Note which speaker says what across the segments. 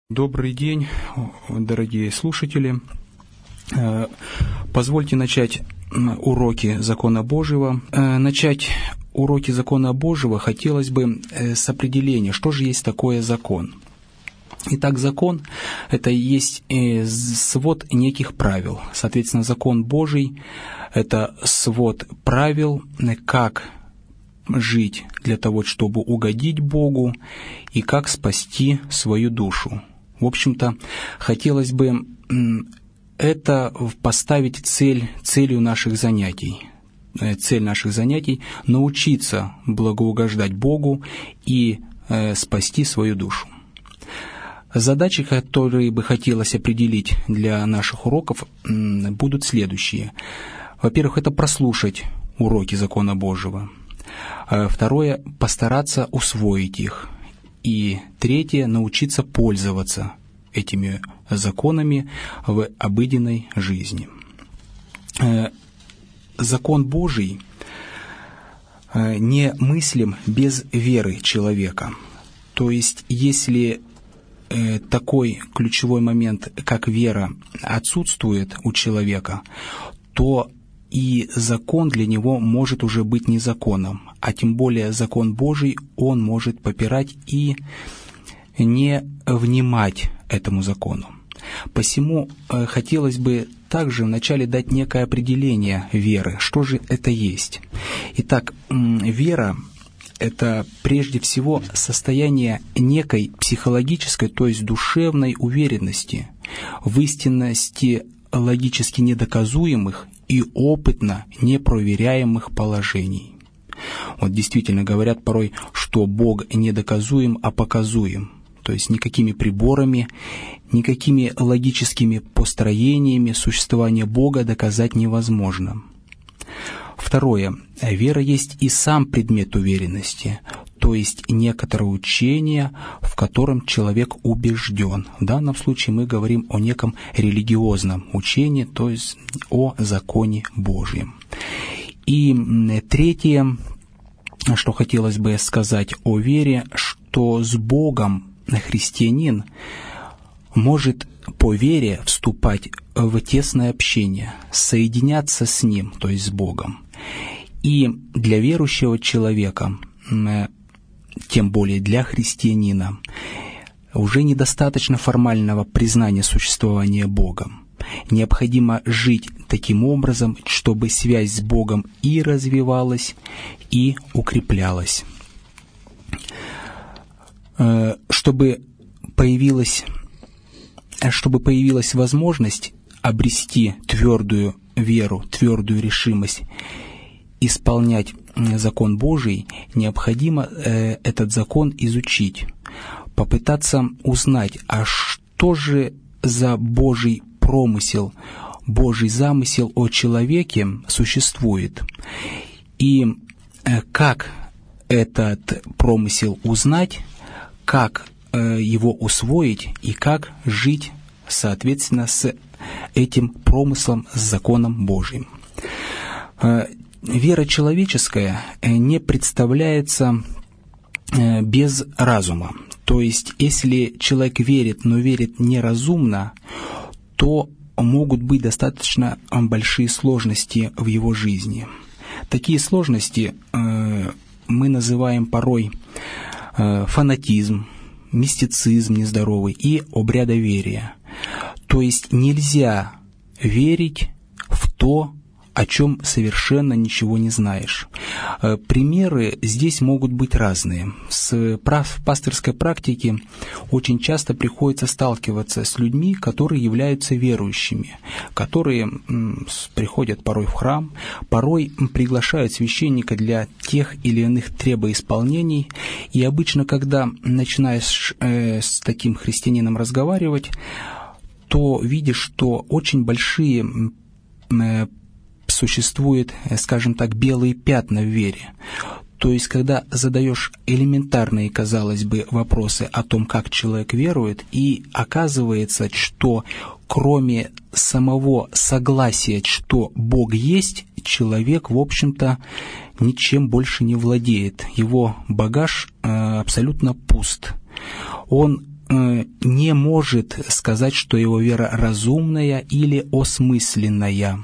Speaker 1: Добрый день, дорогие слушатели. Позвольте начать уроки Закона Божьего. Начать уроки Закона Божьего хотелось бы с определения, что же есть такое закон. Итак, закон – это есть свод неких правил. Соответственно, закон Божий – это свод правил, как жить для того, чтобы угодить Богу, и как спасти свою душу. В общем-то, хотелось бы это поставить целью наших занятий. Цель наших занятий – научиться благоугождать Богу и спасти свою душу. Задачи, которые бы хотелось определить для наших уроков, будут следующие. Во-первых, это прослушать уроки Закона Божьего. Второе – постараться усвоить их. И третье – научиться пользоваться этими законами в обыденной жизни. Закон Божий не мыслим без веры человека. То есть, если такой ключевой момент, как вера, отсутствует у человека, то и закон для него может уже быть не законом, а тем более закон Божий он может попирать и не внимать этому закону. Посему хотелось бы также вначале дать некое определение веры, что же это есть. Итак, вера – это прежде всего состояние некой психологической, то есть душевной уверенности в истинности логически недоказуемых и опытно непроверяемых положений. Вот действительно говорят порой, что Бог не доказуем, а показуем. То есть никакими приборами, никакими логическими построениями существование Бога доказать невозможно. Второе. Вера есть и сам предмет уверенности, то есть некоторое учение, в котором человек убежден. В данном случае мы говорим о неком религиозном учении, то есть о законе Божьем. И третье, что хотелось бы сказать о вере, что с Богом христианин может по вере вступать в тесное общение, соединяться с Ним, то есть с Богом. И для верующего человека, тем более для христианина, уже недостаточно формального признания существования Бога. Необходимо жить таким образом, чтобы связь с Богом и развивалась, и укреплялась. Чтобы появилась возможность обрести твердую веру, твердую решимость исполнять закон Божий, необходимо этот закон изучить, попытаться узнать, а что же за Божий промысел, Божий замысел о человеке существует, и как этот промысел узнать, как его усвоить и как жить, соответственно, с этим промыслом, с законом Божьим. Вера человеческая не представляется без разума. То есть, если человек верит, но верит неразумно, то могут быть достаточно большие сложности в его жизни. Такие сложности мы называем порой фанатизм, мистицизм нездоровый и обрядоверие. То есть нельзя верить в то, о чем совершенно ничего не знаешь. Примеры здесь могут быть разные. В пастырской практике очень часто приходится сталкиваться с людьми, которые являются верующими, которые приходят порой в храм, порой приглашают священника для тех или иных требоисполнений. И обычно, когда начинаешь с таким христианином разговаривать, то видишь, что очень большие существуют, скажем так, белые пятна в вере. То есть, когда задаешь элементарные, казалось бы, вопросы о том, как человек верует, и оказывается, что кроме самого согласия, что Бог есть, человек, в общем-то, ничем больше не владеет. Его багаж абсолютно пуст. Он не может сказать, что его вера разумная или осмысленная.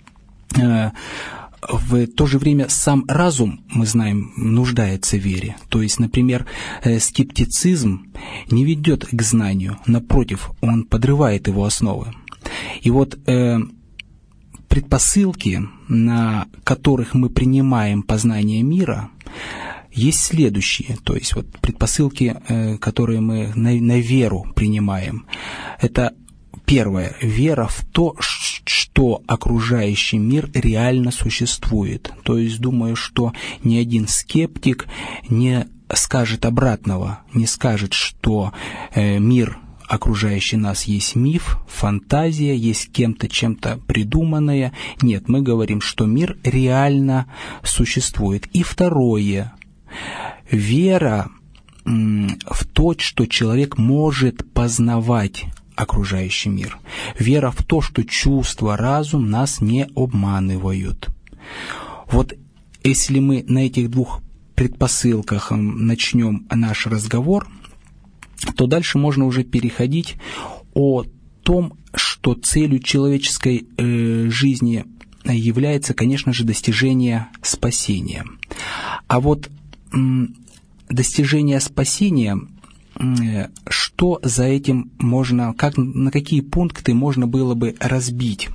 Speaker 1: В то же время сам разум, мы знаем, нуждается в вере. То есть, например, скептицизм не ведет к знанию, напротив, он подрывает его основы. И вот предпосылки, на которых мы принимаем познание мира, есть следующие. То есть вот предпосылки, которые мы на веру принимаем. Это первое. Вера в то, что окружающий мир реально существует. То есть думаю, что ни один скептик не скажет обратного, не скажет, что мир, окружающий нас, есть миф, фантазия, есть кем-то чем-то придуманное. Нет, мы говорим, что мир реально существует. И второе. Вера в то, что человек может познавать окружающий мир. Вера в то, что чувства, разум нас не обманывают. Вот если мы на этих двух предпосылках начнем наш разговор, то дальше можно уже переходить о том, что целью человеческой жизни является, конечно же, достижение спасения. А вот достижение спасения, что за этим можно, на какие пункты можно было бы разбить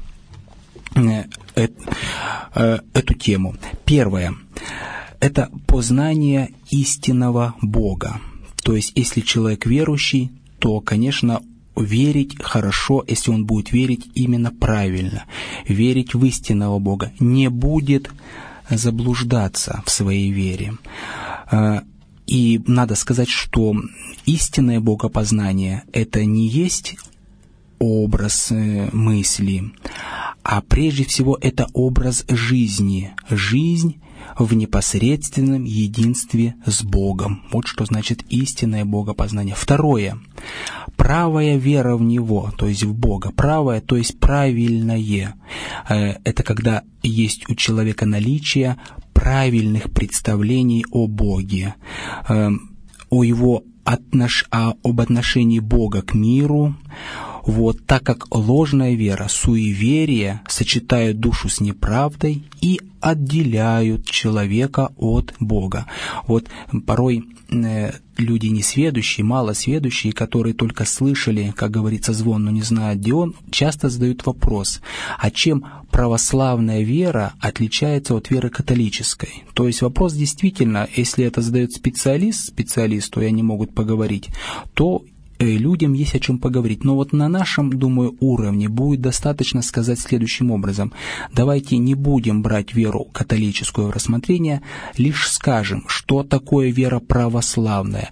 Speaker 1: эту тему? Первое – это познание истинного Бога. То есть, если человек верующий, то, конечно, верить хорошо, если он будет верить именно правильно, верить в истинного Бога, не будет заблуждаться в своей вере. И надо сказать, что истинное богопознание – это не есть образ мысли, а прежде всего это образ жизни. Жизнь в непосредственном единстве с Богом. Вот что значит истинное богопознание. Второе. Правая вера в Него, то есть в Бога. Правая, то есть правильное. Это когда есть у человека наличие правильных представлений о Боге, об отношении Бога к миру. Вот, так как ложная вера, суеверие сочетают душу с неправдой и отделяют человека от Бога. Вот порой люди несведущие, малосведущие, которые только слышали, как говорится, звон, но не знают, где он, часто задают вопрос, а чем православная вера отличается от веры католической? То есть вопрос действительно, если это задает специалисту, и они могут поговорить, то людям есть о чем поговорить. Но вот на нашем, думаю, уровне будет достаточно сказать следующим образом. Давайте не будем брать веру католическую в рассмотрение, лишь скажем, что такое вера православная.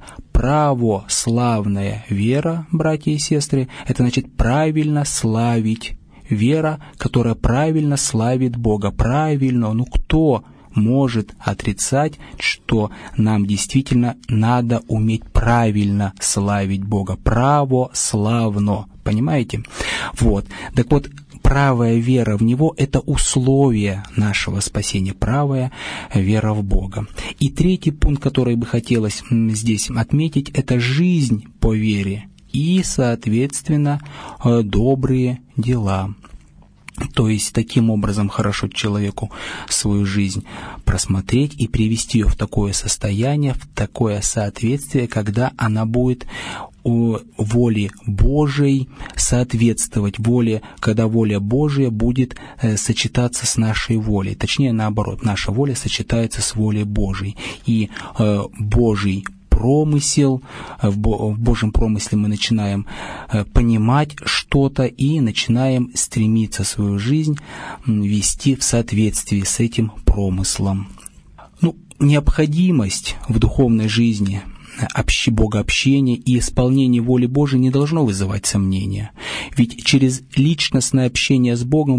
Speaker 1: Православная вера, братья и сестры, это значит правильно славить. Вера, которая правильно славит Бога. Правильно, кто может отрицать, что нам действительно надо уметь правильно славить Бога. Православно. Понимаете? Вот. Так вот, правая вера в Него – это условие нашего спасения. Правая вера в Бога. И третий пункт, который бы хотелось здесь отметить, это жизнь по вере и, соответственно, добрые дела. То есть, таким образом хорошо человеку свою жизнь просмотреть и привести ее в такое состояние, в такое соответствие, когда она будет воле Божией соответствовать, когда воля Божия будет сочетаться с нашей волей. Точнее, наоборот, наша воля сочетается с волей Божией. И Божий промысел, в Божьем промысле мы начинаем понимать что-то и начинаем стремиться свою жизнь вести в соответствии с этим промыслом. Необходимость в духовной жизни богообщения и исполнения воли Божией не должно вызывать сомнения. Ведь через личностное общение с Богом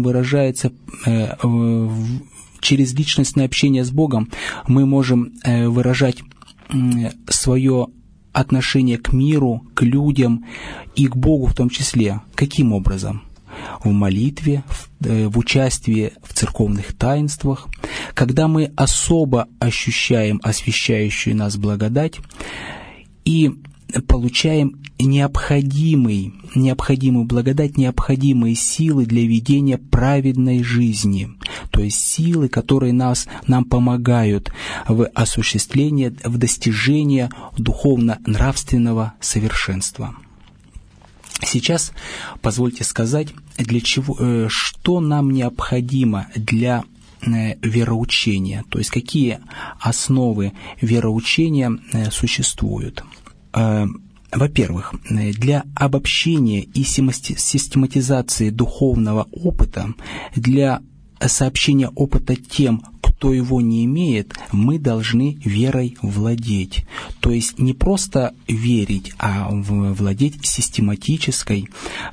Speaker 1: через личностное общение с Богом мы можем выражать свое отношение к миру, к людям и к Богу в том числе. Каким образом? В молитве, в участии в церковных таинствах, когда мы особо ощущаем освящающую нас благодать и получаем необходимую благодать, необходимые силы для ведения праведной жизни, то есть силы, которые нам помогают в осуществлении, в достижении духовно-нравственного совершенства. Сейчас позвольте сказать, что нам необходимо для вероучения, то есть какие основы вероучения существуют. Во-первых, для обобщения и систематизации духовного опыта, для сообщения опыта тем, кто его не имеет, мы должны верой владеть. То есть не просто верить, а владеть систематической,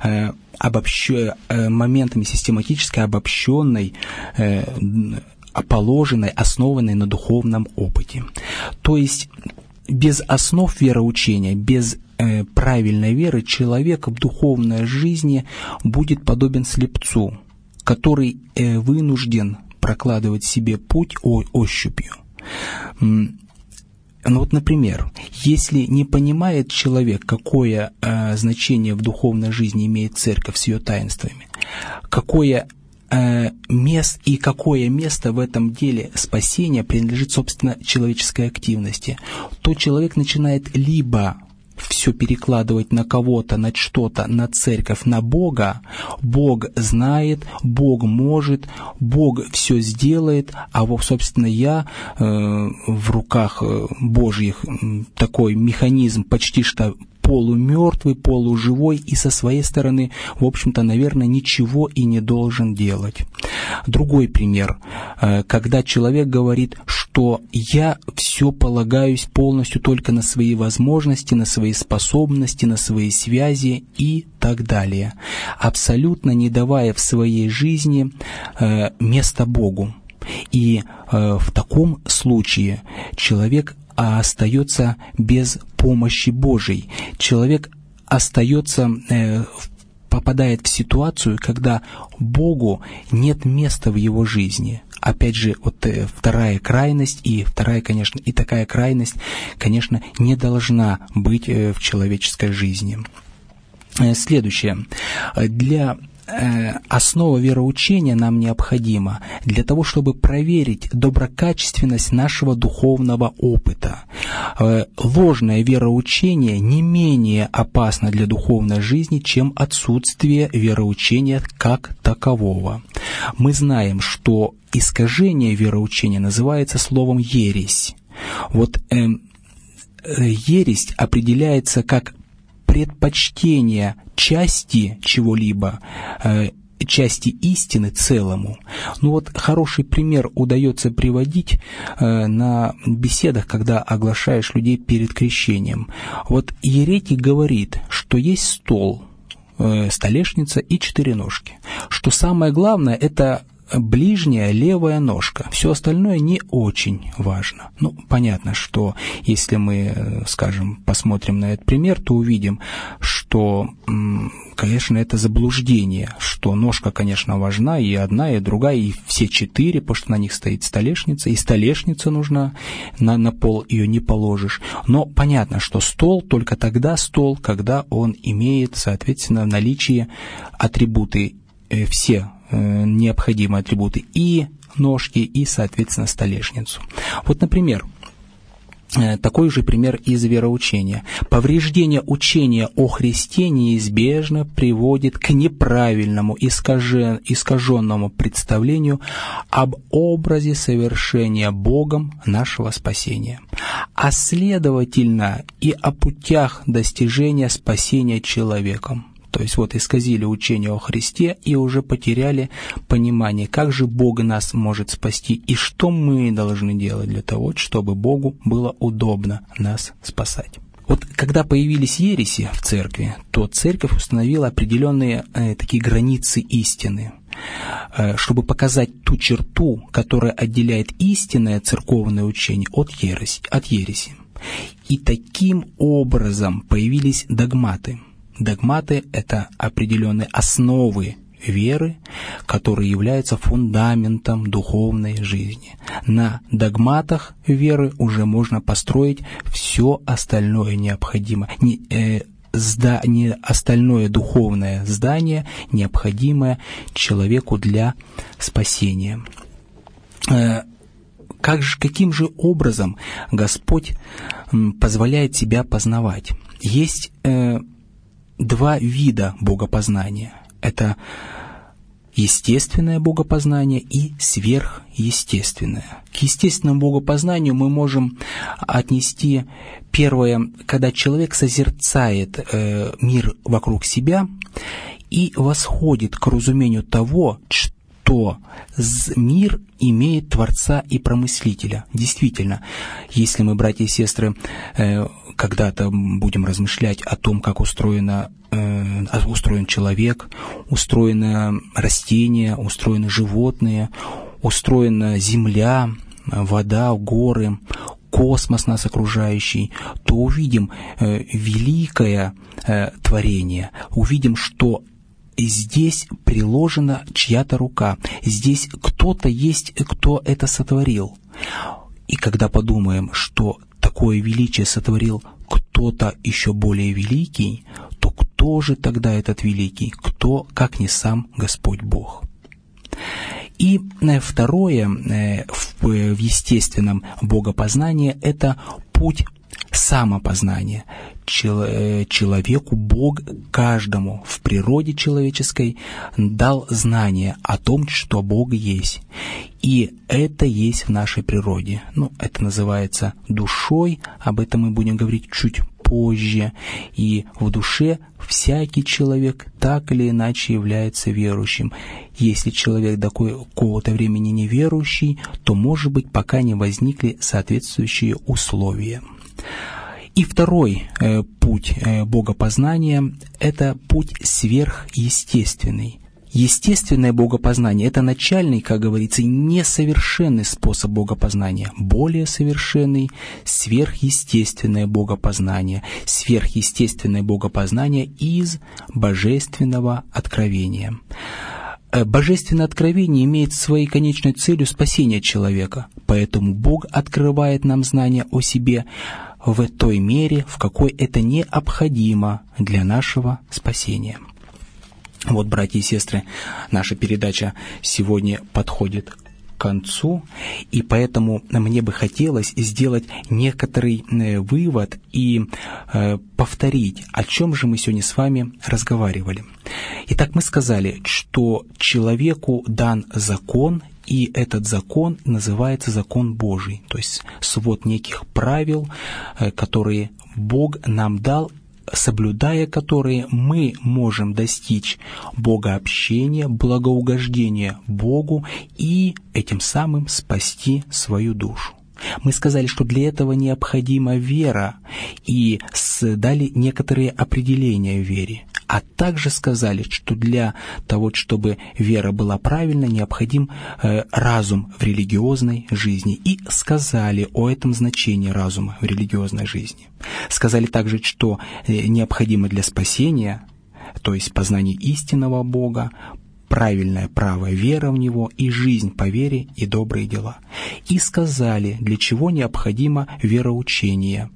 Speaker 1: моментами систематической, обобщенной, положенной, основанной на духовном опыте. То есть без основ вероучения, без правильной веры человек в духовной жизни будет подобен слепцу, который вынужден прокладывать себе путь ощупью. Например, если не понимает человек, какое значение в духовной жизни имеет церковь с ее таинствами, какое место в этом деле спасения принадлежит, собственно, человеческой активности, то человек начинает либо все перекладывать на кого-то, на что-то, на церковь, на Бога. Бог знает, Бог может, Бог все сделает, а вот, собственно, я в руках Божьих такой механизм почти что полумертвый, полуживой, и со своей стороны, в общем-то, наверное, ничего и не должен делать. Другой пример, когда человек говорит, что я все полагаюсь полностью только на свои возможности, на свои способности, на свои связи и так далее, абсолютно не давая в своей жизни места Богу. И в таком случае человек остается без помощи Божией. Человек попадает в ситуацию, когда Богу нет места в его жизни. Опять же, вторая крайность, и такая крайность, конечно, не должна быть в человеческой жизни. Следующее. Для основа вероучения нам необходима для того, чтобы проверить доброкачественность нашего духовного опыта. Ложное вероучение не менее опасно для духовной жизни, чем отсутствие вероучения как такового. Мы знаем, что искажение вероучения называется словом «ересь». Ересь определяется как предпочтение части чего-либо, части истины целому. Хороший пример удается приводить на беседах, когда оглашаешь людей перед крещением. Еретик говорит, что есть стол, столешница и 4 ножки. Что самое главное, это ближняя левая ножка. Все остальное не очень важно. Понятно, что если мы, посмотрим на этот пример, то увидим, что, конечно, это заблуждение, что ножка, конечно, важна, и одна, и другая, и все 4, потому что на них стоит столешница, и столешница нужна, на пол ее не положишь. Но понятно, что стол только тогда стол, когда он имеет, соответственно, в наличии атрибуты, все необходимые атрибуты, и ножки, и, соответственно, столешницу. Например, такой же пример из вероучения. Повреждение учения о Христе неизбежно приводит к неправильному, искаженному представлению об образе совершения Богом нашего спасения, а следовательно и о путях достижения спасения человеком. То есть исказили учение о Христе и уже потеряли понимание, как же Бог нас может спасти и что мы должны делать для того, чтобы Богу было удобно нас спасать. Когда появились ереси в церкви, то церковь установила определенные такие границы истины, чтобы показать ту черту, которая отделяет истинное церковное учение от ереси. И таким образом появились догматы. Догматы — это определенные основы веры, которые являются фундаментом духовной жизни. На догматах веры уже можно построить все остальное необходимое, остальное духовное здание, необходимое человеку для спасения. Каким же образом Господь позволяет себя познавать? Есть два вида богопознания. Это естественное богопознание и сверхъестественное. К естественному богопознанию мы можем отнести первое, когда человек созерцает мир вокруг себя и восходит к разумению того, что мир имеет Творца и Промыслителя. Действительно, если мы, братья и сестры, когда-то будем размышлять о том, как устроен человек, устроено растения, устроены животные, устроена земля, вода, горы, космос нас окружающий, то увидим великое творение, увидим, что здесь приложена чья-то рука, здесь кто-то есть, кто это сотворил. И когда подумаем, что такое величие сотворил кто-то еще более великий, то кто же тогда этот великий? Кто, как не сам Господь Бог? И второе в естественном богопознании – это путь самопознания. Человеку Бог каждому в природе человеческой дал знание о том, что Бог есть. И это есть в нашей природе. Это называется душой, об этом мы будем говорить чуть позже. И в душе всякий человек так или иначе является верующим. Если человек до какого-то времени неверующий, то, может быть, пока не возникли соответствующие условия. И второй путь богопознания – это путь сверхъестественный. Естественное богопознание – это начальный, как говорится, несовершенный способ богопознания. Более совершенный – сверхъестественное богопознание. Сверхъестественное богопознание из божественного откровения. Божественное откровение имеет своей конечной целью спасение человека, поэтому Бог открывает нам знания о себе в той мере, в какой это необходимо для нашего спасения. Вот, братья и сестры, наша передача сегодня подходит к концу, и поэтому мне бы хотелось сделать некоторый вывод и повторить, о чем же мы сегодня с вами разговаривали. Итак, мы сказали, что человеку дан закон, и этот закон называется закон Божий, то есть свод неких правил, которые Бог нам дал, соблюдая которые мы можем достичь богообщения, благоугождения Богу и этим самым спасти свою душу. Мы сказали, что для этого необходима вера, и дали некоторые определения в вере. А также сказали, что для того, чтобы вера была правильной, необходим разум в религиозной жизни. И сказали о этом значении разума в религиозной жизни. Сказали также, что необходимо для спасения, то есть познание истинного Бога, правильная правая вера в Него и жизнь по вере и добрые дела. И сказали, для чего необходимо вероучение.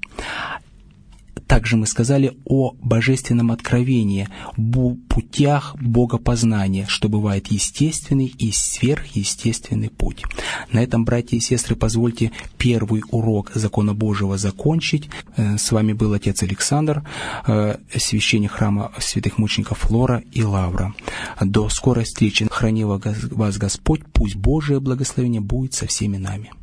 Speaker 1: Также мы сказали о божественном откровении, путях богопознания, что бывает естественный и сверхъестественный путь. На этом, братья и сестры, позвольте первый урок закона Божьего закончить. С вами был отец Александр, священник храма святых мучеников Флора и Лавра. До скорой встречи. Храни вас Господь, пусть Божие благословение будет со всеми нами.